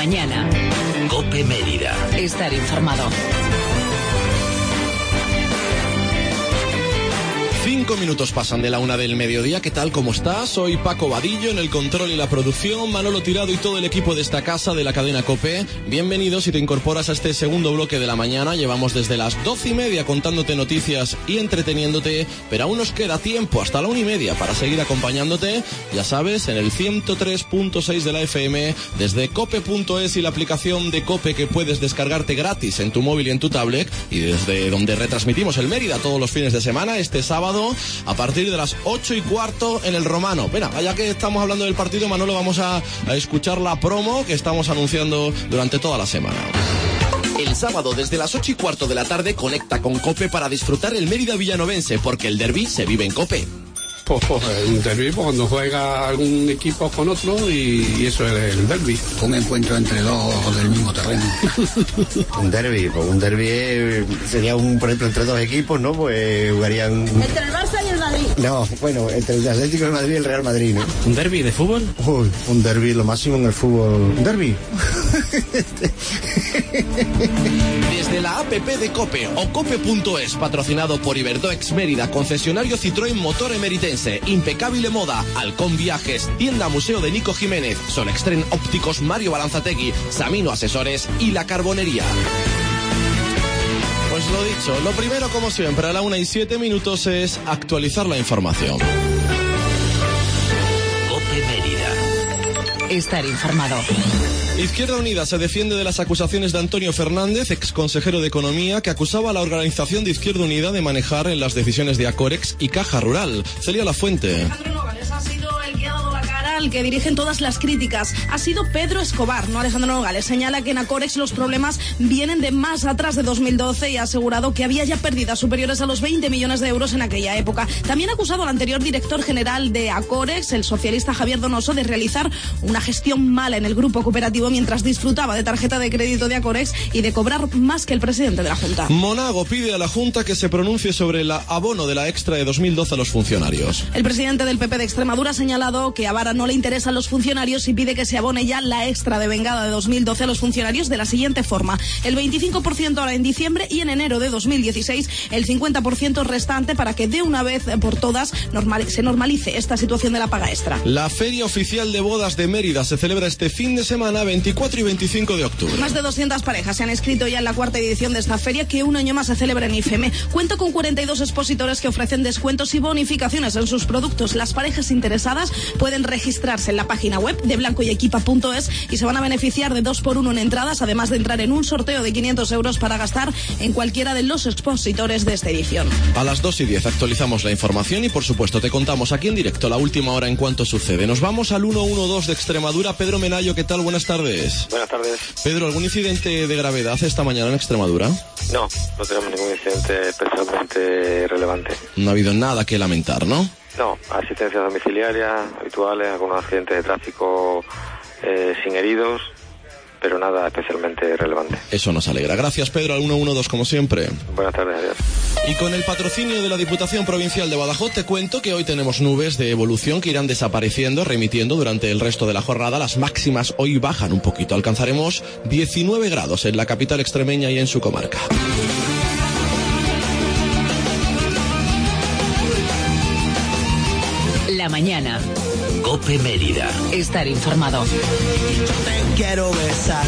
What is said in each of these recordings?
mañana. COPE Mérida. Estar informado. 5 minutos pasan de la 1 del mediodía. ¿Qué tal? ¿Cómo estás? Soy Paco Vadillo en el control y la producción, Manolo Tirado y todo el equipo de esta casa de la cadena COPE. Bienvenidos si te incorporas a este segundo bloque de la mañana. Llevamos desde las 12:30 contándote noticias y entreteniéndote, pero aún nos queda tiempo hasta la 1:30 para seguir acompañándote. Ya sabes, en el 103.6 de la FM, desde cope.es y la aplicación de COPE que puedes descargarte gratis en tu móvil y en tu tablet, y desde donde retransmitimos el Mérida todos los fines de semana, este sábado a partir de las 8:15 en el Romano. Bueno, ya que estamos hablando del partido, Manolo, vamos a escuchar la promo que estamos anunciando durante toda la semana. El sábado desde las 8:15 de la tarde conecta con COPE para disfrutar el Mérida villanovense, porque el derbi se vive en COPE. Un derbi cuando juega algún equipo con otro y eso es el derbi. Un encuentro entre dos del mismo terreno. Un derbi sería por ejemplo, entre dos equipos, ¿no? Pues jugarían... ¿Entre el Barça y el Madrid? No, bueno, entre el Atlético de Madrid y el Real Madrid, ¿no? ¿Un derbi de fútbol? Uy, un derbi, lo máximo en el fútbol. ¿Un derbi? Desde la app de COPE o cope.es, patrocinado por Iberdoex Mérida, concesionario Citroën Motor Emeritense, Impecable Moda, Halcón Viajes, Tienda Museo de Nico Jiménez, Solextren Ópticos Mario Balanzategui, Samino Asesores y La Carbonería. Pues lo dicho, lo primero como siempre a la 1:07 es actualizar la información. COPE Mérida. Estar informado. Izquierda Unida se defiende de las acusaciones de Antonio Fernández, ex consejero de Economía, que acusaba a la organización de Izquierda Unida de manejar en las decisiones de Acorex y Caja Rural. Celia Lafuente. Ha sido el que ha dado la cara, el que dirigen todas las críticas. Ha sido Pedro Escobar, no Alejandro Nogales. Señala que en Acorex los problemas vienen de más atrás de 2012 y ha asegurado que había ya pérdidas superiores a los 20 millones de euros en aquella época. También ha acusado al anterior director general de Acorex, el socialista Javier Donoso, de realizar una gestión mala en el grupo cooperativo mientras disfrutaba de tarjeta de crédito de Acorex y de cobrar más que el presidente de la Junta. Monago pide a la Junta que se pronuncie sobre el abono de la extra de 2012 a los funcionarios. El presidente del PP de Extremadura ha señalado que a Vara no le interesan los funcionarios y pide que se abone ya la extra de vengada de 2012 a los funcionarios de la siguiente forma: el 25% ahora en diciembre y en enero de 2016 el 50% restante, para que de una vez por todas se normalice esta situación de la paga extra. La Feria Oficial de Bodas de Mérida se celebra este fin de semana 24 y 25 de octubre. Más de 200 parejas se han inscrito ya en la cuarta edición de esta feria, que un año más se celebra en IFEME. Cuenta con 42 expositores que ofrecen descuentos y bonificaciones en sus productos. Las parejas interesadas pueden registrarse en la página web de blancoyequipa.es y se van a beneficiar de 2x1 en entradas, además de entrar en un sorteo de 500 euros para gastar en cualquiera de los expositores de esta edición. A las 2:10 actualizamos la información y por supuesto te contamos aquí en directo la última hora en cuanto sucede. Nos vamos al 112 de Extremadura. Pedro Menayo, ¿qué tal? Buenas tardes. Buenas tardes. Pedro, ¿algún incidente de gravedad esta mañana en Extremadura? No tenemos ningún incidente especialmente relevante. No ha habido nada que lamentar, ¿no? No, asistencias domiciliarias habituales, algunos accidentes de tráfico sin heridos, pero nada especialmente relevante. Eso nos alegra. Gracias, Pedro, al 112 como siempre. Buenas tardes, adiós. Y con el patrocinio de la Diputación Provincial de Badajoz te cuento que hoy tenemos nubes de evolución que irán desapareciendo, remitiendo durante el resto de la jornada. Las máximas hoy bajan un poquito. Alcanzaremos 19 grados en la capital extremeña y en su comarca. La mañana. COPE Mérida. Estar informado. Quiero besar.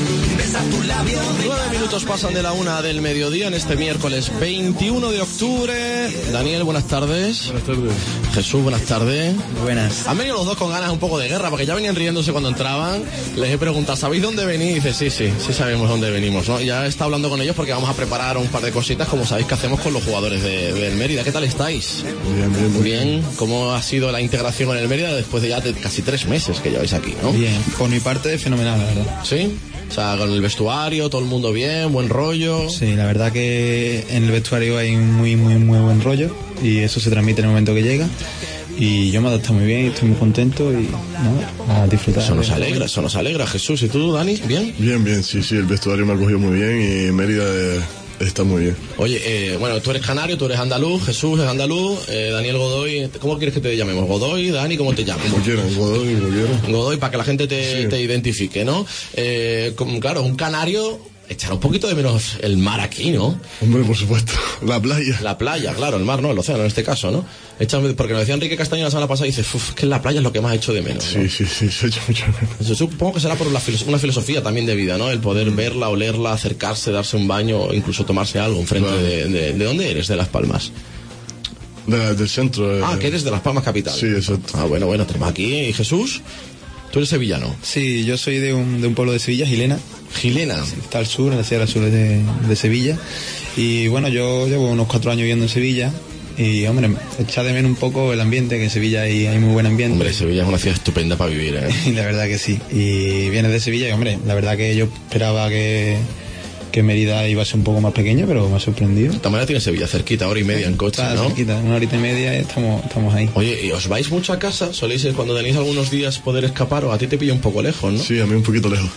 9 minutos pasan de la 1 del mediodía en este miércoles 21 de octubre. Daniel, buenas tardes. Buenas tardes. Jesús, buenas tardes. Buenas. Han venido los dos con ganas un poco de guerra, porque ya venían riéndose cuando entraban. Les he preguntado, ¿sabéis dónde venís? Y dice, sí sabemos dónde venimos, ¿no? Ya está hablando con ellos porque vamos a preparar un par de cositas, como sabéis que hacemos con los jugadores del Mérida. ¿Qué tal estáis? Bien. ¿Cómo ha sido la integración en el Mérida después de ya casi 3 meses que lleváis aquí, ¿no? Bien, por mi parte fenomenal, la verdad. ¿Sí? O sea, con el vestuario, todo el mundo bien, buen rollo. Sí, la verdad que en el vestuario hay muy buen rollo y eso se transmite en el momento que llega. Y yo me adapto muy bien y estoy muy contento y a disfrutar. Eso nos alegra, Jesús. ¿Y tú, Dani? ¿Bien? Bien, sí, el vestuario me ha cogido muy bien y Mérida Está muy bien. Oye, bueno, tú eres canario, tú eres andaluz, Jesús es andaluz, Daniel Godoy, ¿cómo quieres que te llamemos? ¿Godoy, Dani, cómo te llamas? Como quieran, Godoy, como quieran. Godoy, para que la gente te identifique, ¿no? Claro, un canario echará un poquito de menos el mar aquí, ¿no? Hombre, por supuesto, la playa. La playa, claro, el mar no, el océano en este caso, ¿no? Porque nos decía Enrique Castaño la semana pasada y dice, que la playa es lo que más he hecho de menos, ¿no? Sí, se echa mucho de menos. Yo supongo que será por una filosofía también de vida, ¿no? El poder verla, olerla, acercarse, darse un baño o incluso tomarse algo enfrente ¿De dónde eres? ¿De Las Palmas? Del centro. Que eres de Las Palmas capital. Sí, exacto. Bueno, tenemos aquí. ¿Y Jesús? ¿Tú eres sevillano? Sí, yo soy de un pueblo de Sevilla, Gilena. ¿Gilena? Está al sur, en la sierra sur de Sevilla. Y bueno, yo llevo unos 4 años viviendo en Sevilla. Y hombre, echa de menos un poco el ambiente, que en Sevilla hay muy buen ambiente. Hombre, Sevilla es una ciudad estupenda para vivir, ¿eh? Y la verdad que sí. Y vienes de Sevilla y hombre, la verdad que yo esperaba que Mérida iba a ser un poco más pequeño, pero me ha sorprendido. De esta manera tiene Sevilla cerquita, hora y media en coche, está ¿no? Cerquita, 1 horita y media estamos ahí. Oye, ¿y os vais mucho a casa? ¿Soléis cuando tenéis algunos días poder escapar o a ti te pilla un poco lejos, no? Sí, a mí un poquito lejos.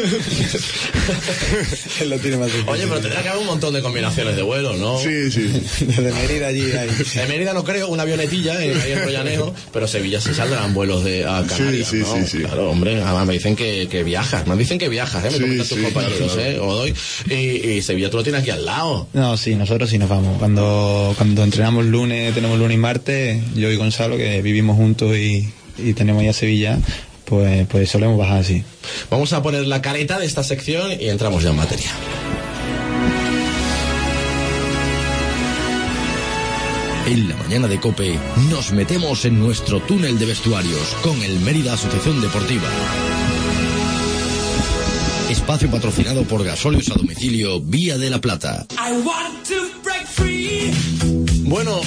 Él lo tiene más difícil. Oye, pero tendrá que haber un montón de combinaciones de vuelos, ¿no? Sí. Desde Mérida allí hay. En Mérida no creo, una avionetilla ahí en Rollanejo, pero Sevilla sí saldrán vuelos a Canarias, sí, ¿no? sí. Claro, hombre, además me dicen que viajas, me comentan tus compañeros, claro. Godoy, y Sevilla tú lo tienes aquí al lado. No, sí, nosotros sí nos vamos. Cuando entrenamos tenemos lunes y martes, yo y Gonzalo, que vivimos juntos y tenemos ya Sevilla, pues solemos bajar así. Vamos a poner la careta de esta sección y entramos ya en materia. En la mañana de COPE nos metemos en nuestro túnel de vestuarios con el Mérida Asociación Deportiva. Espacio patrocinado por Gasóleos a Domicilio Vía de la Plata. Bueno,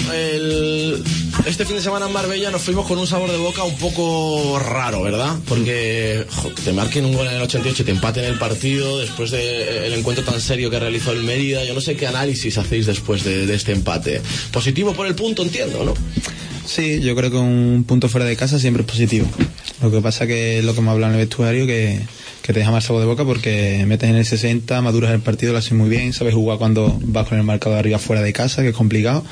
este fin de semana en Marbella nos fuimos con un sabor de boca un poco raro, ¿verdad? Porque que te marquen un gol en el 88 y te empaten el partido después del encuentro tan serio que realizó el Mérida. Yo no sé qué análisis hacéis después de este empate. Positivo por el punto, entiendo, ¿no? Sí, yo creo que un punto fuera de casa siempre es positivo. Lo que pasa que es lo que me habla en el vestuario, que te deja más sabor de boca porque metes en el 60, maduras el partido, lo haces muy bien, sabes jugar cuando vas con el marcador arriba fuera de casa, que es complicado.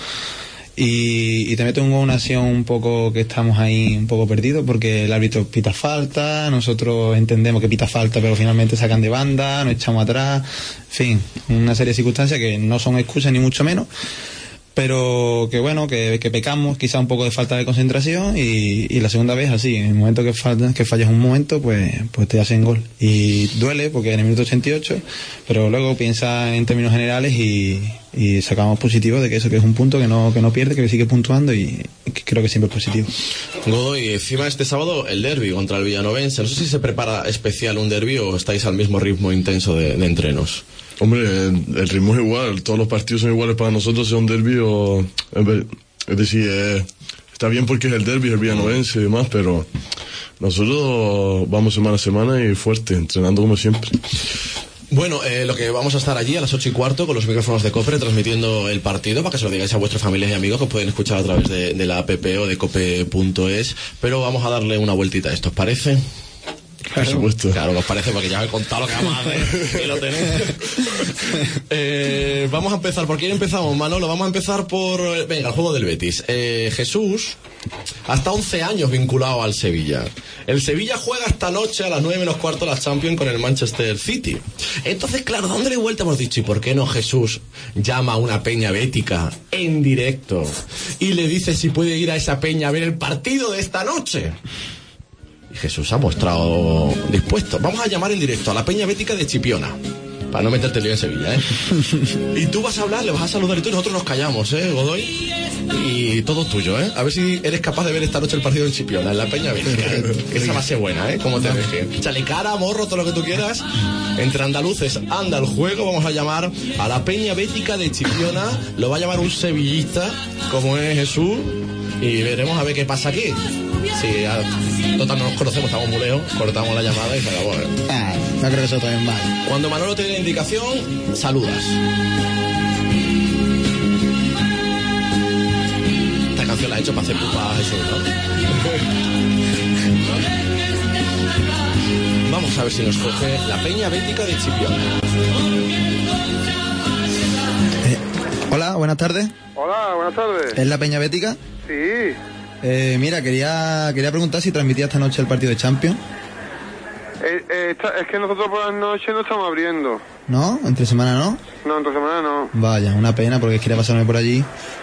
Y te metes en una acción un poco que estamos ahí un poco perdidos porque el árbitro pita falta, nosotros entendemos que pita falta, pero finalmente sacan de banda, nos echamos atrás, en fin, una serie de circunstancias que no son excusas ni mucho menos. Pero que bueno, que pecamos quizá un poco de falta de concentración y la segunda vez así, en el momento que fallas un momento, pues te hacen gol. Y duele porque en el minuto 88, pero luego piensa en términos generales y sacamos positivo de que eso que es un punto que no pierde, que sigue puntuando y que creo que siempre es positivo. Godoy, encima este sábado el derbi contra el Villanovense. No sé si se prepara especial un derbi o estáis al mismo ritmo intenso de entrenos. Hombre, el ritmo es igual, todos los partidos son iguales para nosotros, sea un derbi o... Es decir, está bien porque es el derbi, el villanovense y demás, pero nosotros vamos semana a semana y fuerte, entrenando como siempre. Bueno, lo que vamos a estar allí a las 8:15 con los micrófonos de COPE transmitiendo el partido para que se lo digáis a vuestras familias y amigos que os pueden escuchar a través de la app o de cope.es, pero vamos a darle una vueltita a esto, ¿os parece? Por supuesto. Claro, nos parece porque ya me he contado lo que vamos a hacer y lo tenéis. Vamos a empezar. ¿Por quién empezamos, Manolo? Vamos a empezar por... Venga, el juego del Betis. Jesús, hasta 11 años vinculado al Sevilla. El Sevilla juega esta noche a las 9:15 la Champions con el Manchester City. Entonces, claro, dándole vuelta hemos dicho, ¿y por qué no Jesús llama a una peña bética en directo y le dice si puede ir a esa peña a ver el partido de esta noche? Y Jesús ha mostrado dispuesto. Vamos a llamar en directo a la peña bética de Chipiona, para no meterte lío en Sevilla, ¿eh? Y tú vas a hablar, le vas a saludar y tú, y nosotros nos callamos, Godoy. Y todo tuyo, ¿eh? A ver si eres capaz de ver esta noche el partido en Chipiona, en la peña bética. Que esa va a ser buena, Como te deje. Échale cara, morro, todo lo que tú quieras. Entre andaluces anda el juego. Vamos a llamar a la peña bética de Chipiona. Lo va a llamar un sevillista, como es Jesús. Y veremos a ver qué pasa aquí. Si total no nos conocemos, estamos muy lejos, cortamos la llamada y se acabó. No creo que eso también vale. Cuando Manolo te dé la indicación, saludas. Esta canción la ha hecho para hacer pupa a Jesús, ¿no? Vamos a ver si nos coge la peña bética de Chipiona. Hola, buenas tardes. Hola, buenas tardes. ¿Es la Peña Bética? Sí. Mira, quería preguntar si transmitía esta noche el partido de Champions. Es que nosotros por las noches no estamos abriendo. ¿No? ¿Entre semana no? No, entre semana no. Vaya, una pena porque quería pasarme por allí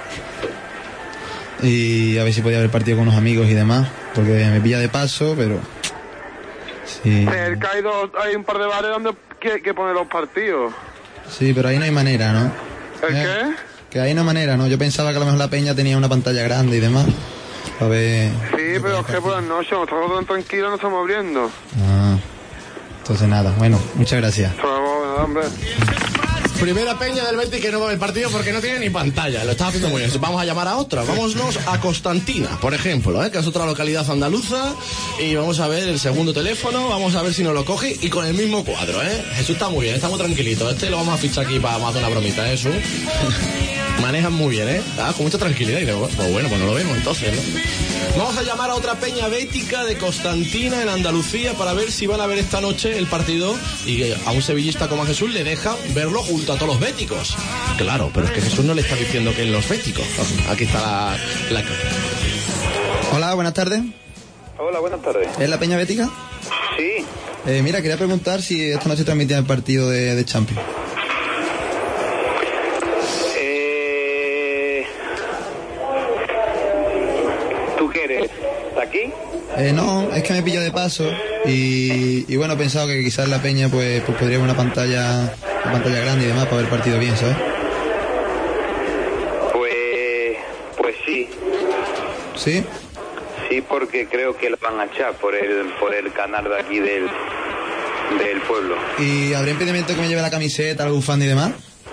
y a ver si podía ver partido con unos amigos y demás, porque me pilla de paso, pero... Sí. Cerca hay un par de bares donde que poner los partidos. Sí, pero ahí no hay manera, ¿no? ¿El qué? Que ahí no hay manera, ¿no? Yo pensaba que a lo mejor la Peña tenía una pantalla grande y demás. A ver... Sí, pero es que por las noches nosotros tan tranquilos no estamos abriendo. Ah, entonces nada, bueno, muchas gracias. Por favor, hombre. Primera Peña del Betis que no va a ver partido porque no tiene ni pantalla. Lo está haciendo muy bien. Vamos a llamar a otra. Vámonos a Constantina, por ejemplo, que es otra localidad andaluza. Y vamos a ver el segundo teléfono. Vamos a ver si nos lo coge. Y con el mismo cuadro, Jesús está muy bien, está muy tranquilito. Este lo vamos a fichar aquí para hacer una bromita, Jesús. Manejan muy bien, con mucha tranquilidad. Y digo, pues bueno, pues no lo vemos entonces, ¿no? Vamos a llamar a otra Peña Bética de Constantina, en Andalucía, para ver si van a ver esta noche el partido y a un sevillista como a Jesús le deja verlo junto a todos los béticos. Claro, pero es que Jesús no le está diciendo que en los béticos. Aquí está la... Hola, buenas tardes. Hola, buenas tardes. ¿Es la Peña Bética? Sí. Mira, quería preguntar si esta noche transmitía el partido de Champions. ¿Tú qué eres? ¿De aquí? No, es que me pillo de paso y bueno, he pensado que quizás la Peña pues podría haber una pantalla grande y demás para ver el partido bien, ¿sabes? Pues sí. ¿Sí? Sí, porque creo que lo van a echar por el canal de aquí del pueblo. ¿Y habrá impedimento que me lleve la camiseta, el bufanda y demás?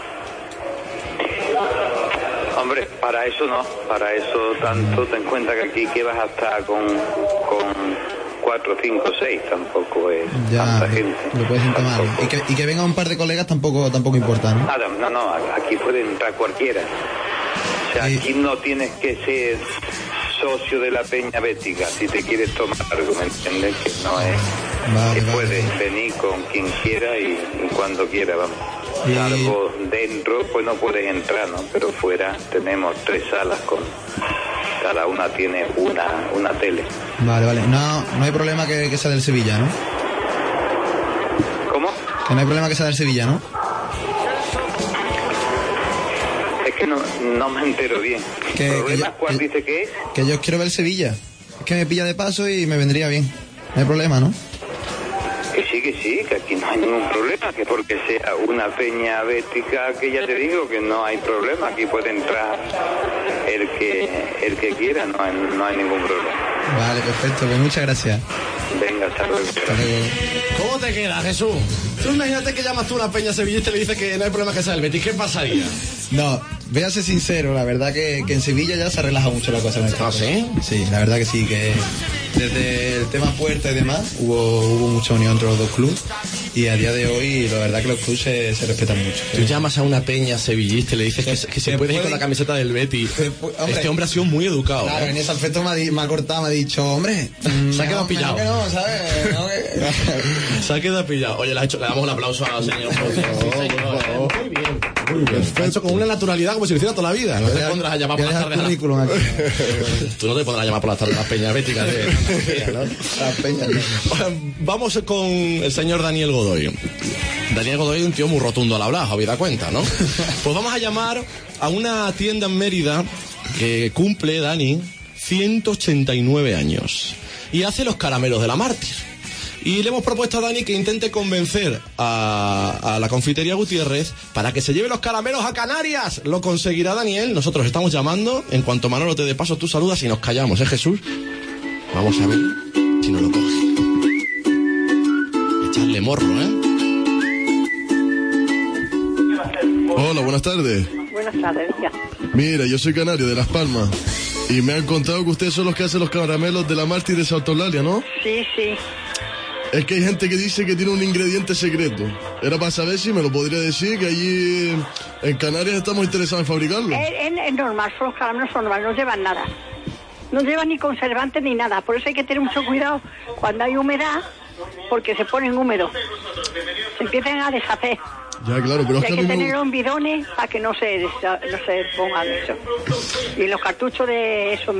Hombre, para eso no, para eso tanto, ten en cuenta que aquí que vas a estar con 4, 5, 6, tampoco es tanta gente. Lo puedes sentir mal. Y que venga un par de colegas tampoco importa, ¿no? Nada, no, aquí puede entrar cualquiera. O sea, aquí no tienes que ser socio de la Peña Bética si te quieres tomar algo, ¿me entiendes? Que no es... que puedes venir con quien quiera y cuando quiera, vamos. Salvo dentro, pues no puedes entrar, ¿no? Pero fuera tenemos 3 salas cada una tiene una tele. Vale. No hay problema que sea del Sevilla, ¿no? ¿Cómo? Que no hay problema que sea del Sevilla, ¿no? Es que no me entero bien. ¿Cuál dice que es? Que yo quiero ver Sevilla. Es que me pilla de paso y me vendría bien. No hay problema, ¿no? Que sí, que aquí no hay ningún problema, que porque sea una Peña Bética, que ya te digo que no hay problema, aquí puede entrar el que quiera, no hay ningún problema. Vale, perfecto, pues muchas gracias. Venga, hasta luego. ¿Cómo te queda, Jesús? Tú imagínate que llamas tú a una Peña sevillista y le dices que no hay problema que sea el Betis, ¿qué pasaría? No, voy a ser sincero, la verdad que en Sevilla ya se relaja mucho la cosa. ¿Ah, sí? Sí, la verdad que sí, que desde el tema puerta y demás hubo mucha unión entre los dos clubes y a día de hoy la verdad que los clubes se respetan mucho. Tú llamas a una Peña sevillista y le dices que se puede ir con la camiseta del Betis. Este hombre ha sido muy educado. Claro, en ese aspecto me ha cortado, me ha dicho, hombre, se ha quedado pillado. Que no, ¿sabes? Se ha quedado pillado. Oye, le damos un aplauso al señor. Muy bien. Lo ha hecho con una naturalidad como si lo hiciera toda la vida. No te pondrás a llamar por las tardes. Tú no te pondrás a llamar por las tardes a las Peñas Béticas Vamos con el señor Daniel Godoy. Daniel Godoy es un tío muy rotundo al hablar, habida cuenta, ¿no? Pues vamos a llamar a una tienda en Mérida que cumple, Dani, 189 años y hace los caramelos de la Mártir. Y le hemos propuesto a Dani que intente convencer a la confitería Gutiérrez para que se lleve los caramelos a Canarias. Lo conseguirá Daniel. Nosotros estamos llamando. En cuanto Manolo te dé paso, tú saludas y nos callamos, ¿eh, Jesús? Vamos a ver si nos lo coge. Echarle morro, ¿eh? Hola, buenas tardes. Buenas tardes, ya. Mira, yo soy canario de Las Palmas y me han contado que ustedes son los que hacen los caramelos de la Mártir de Salto Eulalia, ¿no? Sí. Es que hay gente que dice que tiene un ingrediente secreto. Era para saber si me lo podría decir, que allí en Canarias estamos interesados en fabricarlo. Es normal, los caramelos son normales, no llevan nada. No llevan ni conservantes ni nada. Por eso hay que tener mucho cuidado cuando hay humedad, porque se ponen húmedos. Se empiezan a deshacer. Ya, claro, pero y hay que tenerlo en bidones para que no se pongan eso. Y los cartuchos de eso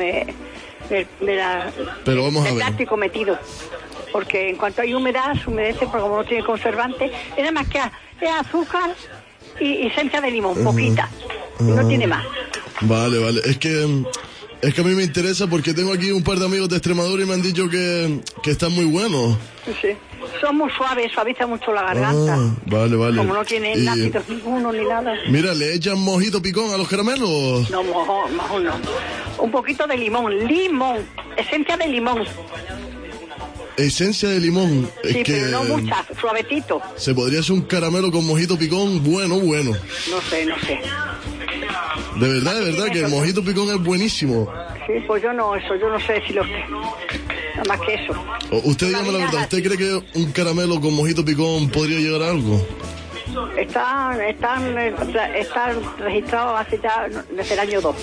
pero vamos a ver. plástico metido. Porque en cuanto hay humedad, se humedece, porque como no tiene conservante, es nada más que es azúcar y esencia de limón, poquita. No tiene más. Vale. Es que a mí me interesa porque tengo aquí un par de amigos de Extremadura y me han dicho que están muy buenos. Sí. Son muy suaves, suaviza mucho la garganta. Vale. Como no tienen ácidos ninguno ni nada. Mira, ¿le echan mojito picón a los caramelos? No, mojón no. Un poquito de limón, esencia de limón. Esencia de limón. Sí, pero no mucha, suavecito. Se podría hacer un caramelo con mojito picón bueno. No sé. De verdad, que el mojito picón es buenísimo. Sí, pues yo no sé si lo sé. Nada más que eso. Usted dígame la verdad, ¿usted cree que un caramelo con mojito picón podría llegar a algo? Están registrados hace ya desde el año 2.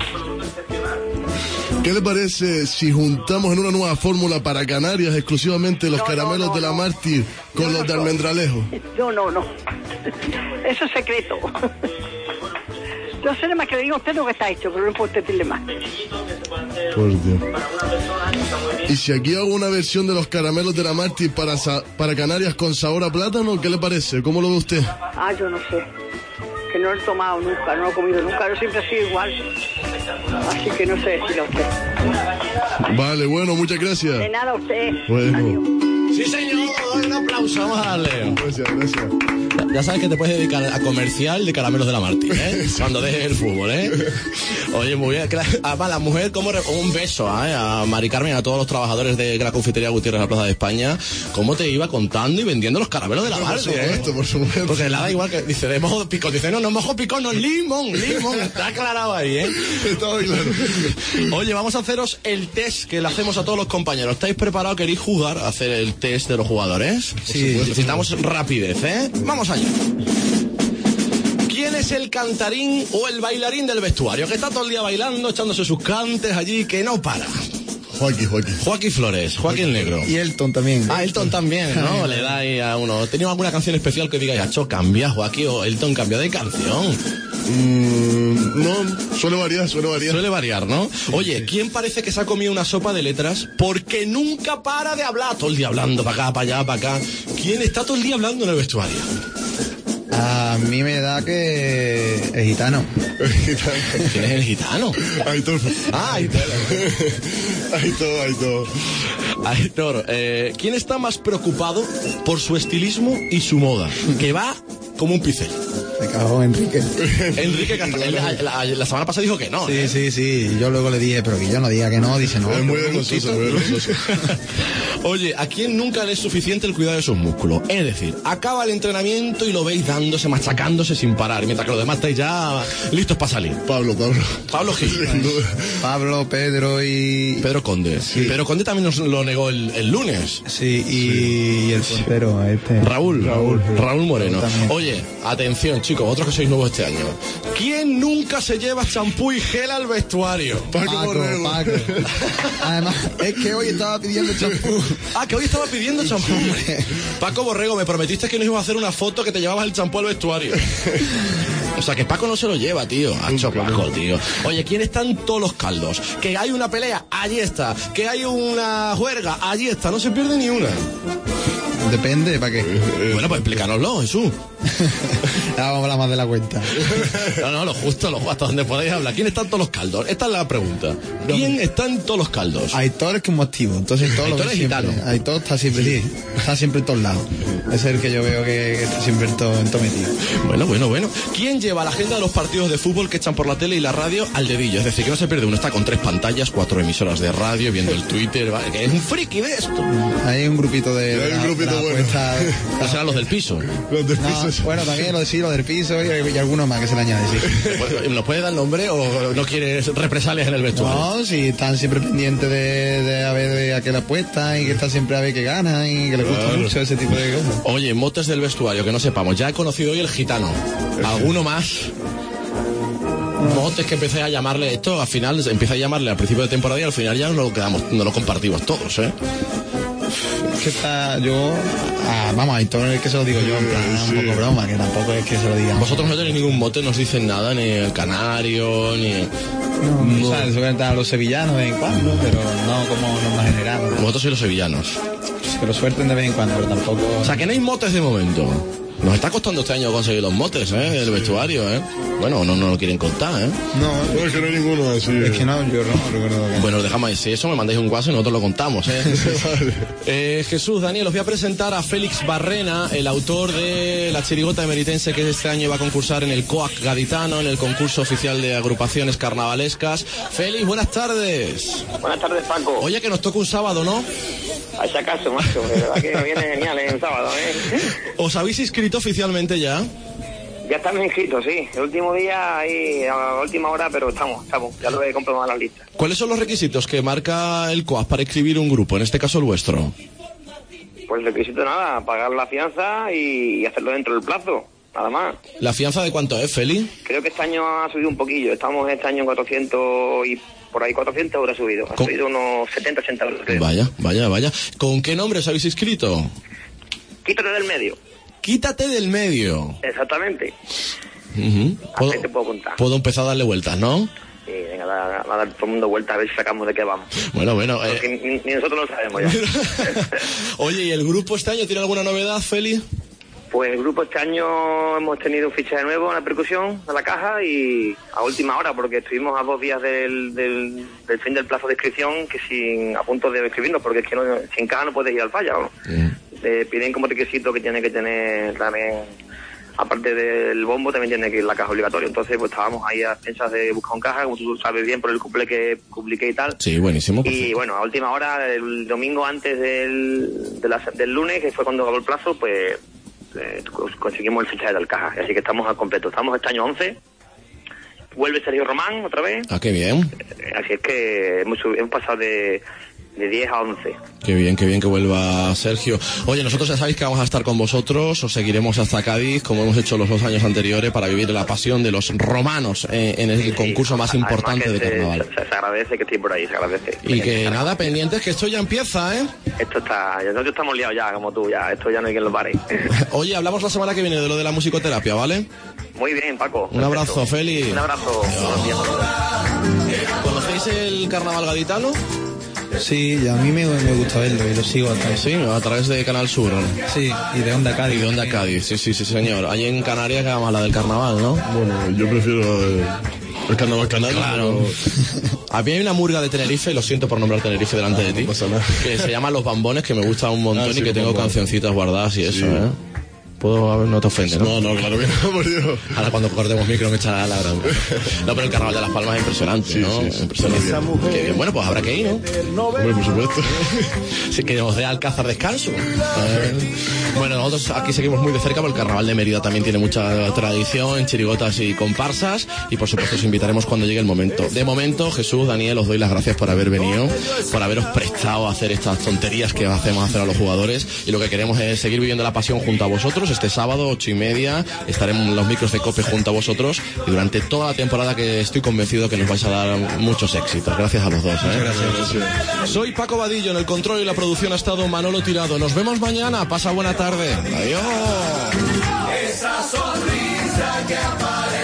¿Qué le parece si juntamos en una nueva fórmula para Canarias exclusivamente los caramelos de la Mártir con los de Almendralejo? No. Eso es secreto. Yo sé más que le digo a usted lo que está hecho, pero no puedo decirle más. Por Dios. ¿Y si aquí hago una versión de los caramelos de la Mártir para Canarias con sabor a plátano, qué le parece? ¿Cómo lo ve usted? Yo no sé. Que no lo he tomado nunca, no lo he comido nunca. Yo siempre he sido igual. Así que no sé decirle a usted. Vale, bueno, muchas gracias. De nada a usted. Bueno. Adiós. Sí, señor, un aplauso, vamos a darle. Gracias. Ya sabes que te puedes dedicar a comercial de caramelos de la Mártir, ¿eh? Cuando dejes el fútbol, ¿eh? Oye, muy bien. Además, la mujer, un beso, a Mari Carmen, a todos los trabajadores de la confitería Gutiérrez de la Plaza de España, cómo te iba contando y vendiendo los caramelos de la Mártir, por supuesto. Porque le da igual que dice, de mojo picón. Dice, no mojo picón, no, limón. Está aclarado ahí, ¿eh? Está muy claro. Oye, vamos a haceros el test que le hacemos a todos los compañeros. ¿Estáis preparados? ¿Queréis jugar a hacer el test de los jugadores? Sí. Necesitamos rapidez, ¿eh? Vamos allá. ¿Quién es el cantarín o el bailarín del vestuario? Que está todo el día bailando, echándose sus cantes allí, que no para. Joaquín Flores, Joaquín Negro. Y Elton también. Elton también, ¿no? Le da ahí a uno. ¿Tenía alguna canción especial que diga, Yacho, cambia, Joaquín, o Elton cambia de canción? No, suele variar. Suele variar, ¿no? Oye, ¿quién parece que se ha comido una sopa de letras porque nunca para de hablar? Todo el día hablando, para acá, para allá, para acá. ¿Quién está todo el día hablando en el vestuario? A mí me da que es gitano. ¿Quién es el gitano? Aitor. Aitor, ¿quién está más preocupado por su estilismo y su moda? Que va como un pincel. Se cagó Enrique. Enrique la semana pasada dijo que no. Sí. Yo luego le dije, pero que yo no diga que no. Dice no. Es muy vergonzoso. Oye, ¿a quién nunca le es suficiente el cuidado de sus músculos? Es decir, acaba el entrenamiento y lo veis dándose, machacándose sin parar, mientras que los demás estáis ya listos para salir. Pablo Gil. Pablo, Pedro y... Pedro Conde. Sí. Pedro Conde también nos lo negó el lunes. Sí, y el portero Raúl Moreno. Oye, atención, chicos, vosotros que sois nuevos este año. ¿Quién nunca se lleva champú y gel al vestuario? Paco. Además, es que hoy estaba pidiendo champú. Que hoy estaba pidiendo champú. Paco Borrego, me prometiste que nos ibas a hacer una foto que te llevabas el champú al vestuario. O sea, que Paco no se lo lleva, tío. Paco, tío. Oye, ¿quién está en todos los caldos? Que hay una pelea, allí está. Que hay una juerga, allí está. No se pierde ni una. Depende, ¿para qué? Bueno, pues explícanoslo, Jesús. Vamos a hablar más de la cuenta. No, lo justo, hasta donde podáis hablar. ¿Quién está en todos los caldos? Esta es la pregunta. ¿Quién está en todos los caldos? Aitor es como activo, entonces todo Aitor lo es gitano. Aitor está siempre, sí, está siempre en todos lados. Es el que yo veo que está siempre en todo metido. Bueno. ¿Quién lleva la agenda de los partidos de fútbol que echan por la tele y la radio al dedillo? Es decir, que no se pierde uno. Está con 3 pantallas, 4 emisoras de radio, viendo el Twitter, ¿vale? Que es un friki de esto. Hay un grupito bueno. No serán los del piso. Los del piso. Bueno, también lo del piso y algunos más que se le añade, sí. ¿Nos puedes dar nombre o no quieres represalias en el vestuario? No, sí, están siempre pendientes de a ver a qué le apuestan y que está siempre a ver qué gana y que le gusta mucho ese tipo de cosas. Oye, motes del vestuario, que no sepamos. Ya he conocido hoy el gitano. ¿Alguno más? Motes que empecé a llamarle esto, al final empecé a llamarle al principio de temporada y al final ya no lo compartimos todos, ¿eh? que está yo... vamos, hay todo el que se lo digo yo, en plan, un poco broma, que tampoco es que se lo digan. Vosotros no tenéis ningún mote, no os dicen nada, ni el canario, ni... No. O sea, eso están los sevillanos de vez en cuando, pero no como norma general. Vosotros sois los sevillanos. Que lo suelten de vez en cuando, pero tampoco... O sea, que no hay motes de momento. Nos está costando este año conseguir los motes, el vestuario, Bueno, no lo quieren contar, No, es que no hay ninguno así. Es que no, yo no recuerdo. Bueno, dejamos así eso, me mandáis un WhatsApp y nosotros lo contamos, Jesús, Daniel, os voy a presentar a Félix Barrena, el autor de La Chirigota Emeritense, que este año va a concursar en el COAC gaditano, en el concurso oficial de agrupaciones carnavalescas. Félix, buenas tardes. Buenas tardes, Paco. Oye, que nos toca un sábado, ¿no? A ese caso, macho, de verdad que me viene genial el sábado, ¿Os habéis inscrito oficialmente ya? Ya estamos inscritos, sí. El último día, ahí, a la última hora, pero estamos. Ya lo he comprobado en la lista. ¿Cuáles son los requisitos que marca el COAC para inscribir un grupo, en este caso el vuestro? Pues el requisito nada, pagar la fianza y hacerlo dentro del plazo, nada más. ¿La fianza de cuánto es, Feli? Creo que este año ha subido un poquillo. Estamos este año en 400 y... Por ahí 400 euros ha subido. Ha subido unos 70, 80 euros. Creo. Vaya. ¿Con qué nombre os habéis inscrito? Quítate del medio. Quítate del medio. Exactamente. ¿Puedo, te puedo contar? Puedo empezar a darle vueltas, ¿no? Sí, venga, a dar todo el mundo vueltas a ver si sacamos de qué vamos. Bueno. Ni nosotros lo sabemos ya. Oye, ¿y el grupo este año tiene alguna novedad, Feli? Pues el grupo este año hemos tenido un fichaje nuevo en la percusión, de la caja, y a última hora, porque estuvimos a 2 días del fin del plazo de inscripción, que a punto de inscribirnos, porque es que sin caja no puedes ir al falla, ¿no? Piden como requisito que tiene que tener también, aparte del bombo, también tiene que ir la caja obligatoria. Entonces, pues estábamos ahí a expensas de buscar un caja, como tú sabes bien por el cumple que publiqué y tal. Sí, buenísimo. Y bueno, a última hora, el domingo antes del lunes, que fue cuando acabó el plazo, pues... conseguimos el fichaje del caja, así que estamos al completo. Estamos este año 11. Vuelve Sergio Román otra vez. Ah, qué bien. Así es que hemos pasado de 10 a 11. Qué bien que vuelva Sergio. Oye, nosotros ya sabéis que vamos a estar con vosotros, os seguiremos hasta Cádiz, como hemos hecho los 2 años anteriores, para vivir la pasión de los romanos en el concurso más importante de carnaval. Se agradece que estéis por ahí, se agradece. Y que nada, pendientes, que esto ya empieza, Nosotros estamos liados ya, como tú, esto ya no hay quien lo pare. Oye, hablamos la semana que viene de lo de la musicoterapia, ¿vale? Muy bien, Paco. Un abrazo, Feli. Un abrazo. Buenos días. ¿Conocéis el carnaval gaditano? Sí, y a mí me gusta verlo y lo sigo a través. Sí, a través de Canal Sur. Sí, y de Onda Cádiz. Y de Onda Cádiz, sí, señor. Allí en Canarias que vamos la del carnaval, ¿no? Bueno, yo prefiero el carnaval canario. Claro. A mí hay una murga de Tenerife, lo siento por nombrar Tenerife delante de ti, pasa nada. que se llama Los Bambones, que me gusta un montón y que tengo cancioncitas guardadas y eso, no te ofende, ¿no? No, claro que no, por Dios. Ahora cuando cortemos micro me echará la gran... No, pero el carnaval de Las Palmas es impresionante, ¿no? Impresionante. Qué bien. Bueno, pues habrá que ir, ¿no? Hombre, por supuesto. Sí, que nos dé Alcázar descanso. Bueno, nosotros aquí seguimos muy de cerca, porque el carnaval de Mérida también tiene mucha tradición en chirigotas y comparsas, y por supuesto os invitaremos cuando llegue el momento. De momento, Jesús, Daniel, os doy las gracias por haber venido, por haberos prestado a hacer estas tonterías que hacemos hacer a los jugadores, y lo que queremos es seguir viviendo la pasión junto a vosotros. Este sábado, 8:30, estaremos en los micros de COPE junto a vosotros, y durante toda la temporada, que estoy convencido que nos vais a dar muchos éxitos. Gracias a los dos. Gracias. Soy Paco Vadillo, en el control y la producción ha estado Manolo Tirado. Nos vemos mañana, pasa buena tarde. Adiós. Esa sonrisa que aparece.